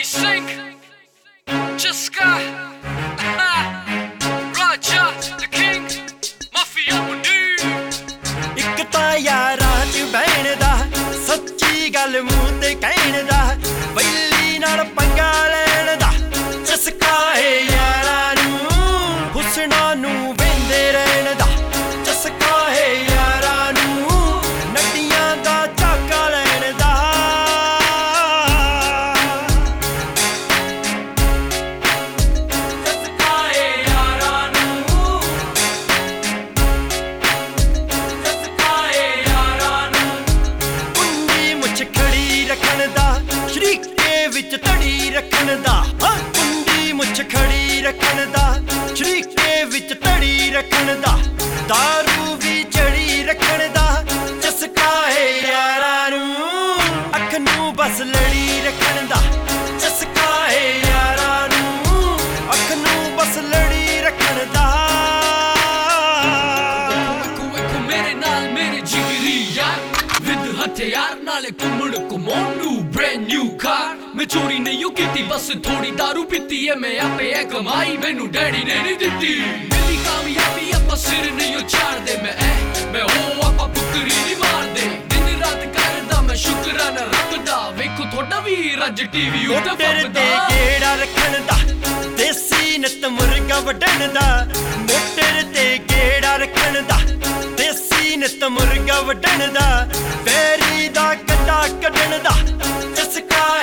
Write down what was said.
Money Sink, Jiska, Raja, the King, Mafia Mundi. ਇੱਕ ਤਾਂ ਯਾਰਾਂ ਚ ਬਹਿਣ ਦਾ ਸੱਚੀ ਗੱਲ ਮੂੰਹ ਤੇ ਕਹਿਣ ਦਾ ਬੈਲੀ ਨਾਲ ਪੰਗਾ ਲੈਣ ਦਾ ਚਸਕਾ ਏ ਯਾਰਾਂ ਨੂੰ ਹੁਸਨਾਂ ਨੂੰ ਵਹਿੰਦੇ ਰਹਿਣ ਦਾ ਚਸਕਾ ਏ ਯਾਰਾਂ ਨੂੰ ਨੱਡੀਆਂ ਦਾ ਝਾਕਾ ਲੈਣ ਦਾ ਚਸਕਾ ਏ ਯਾਰਾਂ ਨੂੰ ਚਸਕਾ ਏ ਯਾਰਾਂ ਨੂੰ ਕੁੰਡੀ ਮੁੱਛ ਖੜੀ ਰੱਖਣ ਦਾ ਸ਼ਰੀਕੇ ਵਿੱਚ ਧੜੀ ਰੱਖਣ ਦਾ ਕੁੰਡੀ ਮੁੱਛ ਖੜੀ ਰੱਖਣ ਦਾ ਸ਼ਰੀਕੇ ਵਿੱਚ ਧੜੀ ਰੱਖਣ ਦਾ ਦਾਰੂ ਵੀ ਚੜੀ ਰੱਖਣ ਦਾ ਚਸਕਾ ਏ ਯਾਰਾਂ ਨੂੰ ਅੱਖ ਨੂੰ ਬਸ ਲੜੀ ਰੱਖਣ ਦਾ ਚਸਕਾ ਏ ਯਾਰਾਂ ਨੂੰ ਅੱਖ ਨੂੰ ਬਸ ਲੜੀ ਰੱਖਣ ਦਾ ਵੇਖੋ ਮੇਰੇ ਨਾਲ ਮੇਰੇ ਜਿਗਰੀ ਯਾਰ ਵਿਦ ਹਥਿਆਰ ਨਾਲੇ ਘੁੰਮਣ ਘੁਮਾਉਣ ਨੂੰ brand new car ਮੈਂ ਚੋਰੀ ਨਹੀਂ ਕੀਤੀ ਬਸ ਥੋੜੀ ਦਾਰੂ ਪੀਤੀ ਐ ਮੈਂ ਆਪੇ ਐ ਕਮਾਈ ਮੈਨੂੰ ਡੈਡੀ ਨੇ ਨਹੀਂ ਦਿੱਤੀ ਮੇਰੀ ਕਾਮਯਾਬੀ ਆਪਾਂ ਸਿਰ ਨਹੀਂ ਉਛਾੜਦੇ ਮੈਂ ਉਹ ਆਪਾਂ ਬੁੱਕਰੀ ਨਹੀਂ ਮਾਰਦੇ ਦਿਨ ਰਾਤ ਕਰਦਾ ਮੈਂ ਸ਼ੁਕਰਾਨਾ ਰੱਖਦਾ ਵੇਖੋ ਤੁਹਾਡਾ ਵੀ ਰੱਜ ਟੀਵੀ ਉੱਤੇ ਮੋਟਰ ਤੇ ਗੇੜਾ ਰੱਖਣ ਦਾ ਦੇਸੀ ਨਿੱਤ ਮੁਰਗਾ ਵੱਢਣ ਦਾ ਮੋਟਰ ਤੇ ਗੇੜਾ ਰੱਖਣ ਦਾ ਦੇਸੀ ਨਿੱਤ ਮੁਰਗਾ ਵੱਢਣ ਦਾ ਬੈਰੀ ਦਾ ਕੰਡਾ ਕੱਢਣ ਦਾ ਚਸਕਾ